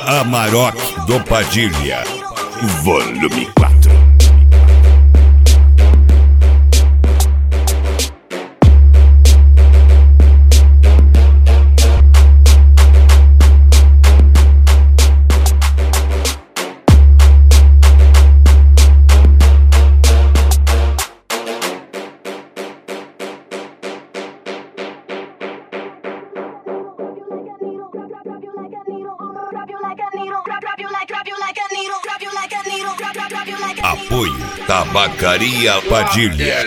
Amarok do Padilha, volume 4. Apoio Tabacaria Padilha.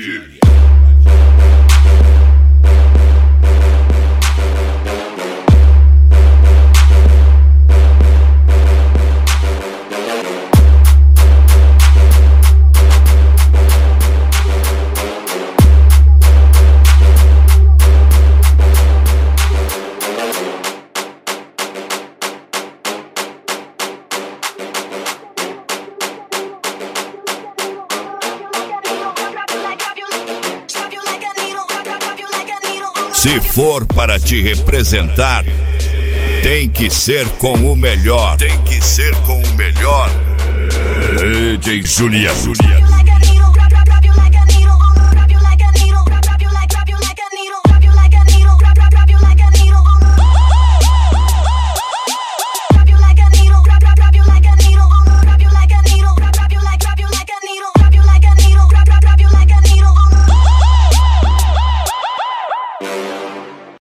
Se for para te representar, tem que ser com o melhor. Tem que ser com o melhor. DJ Juliano.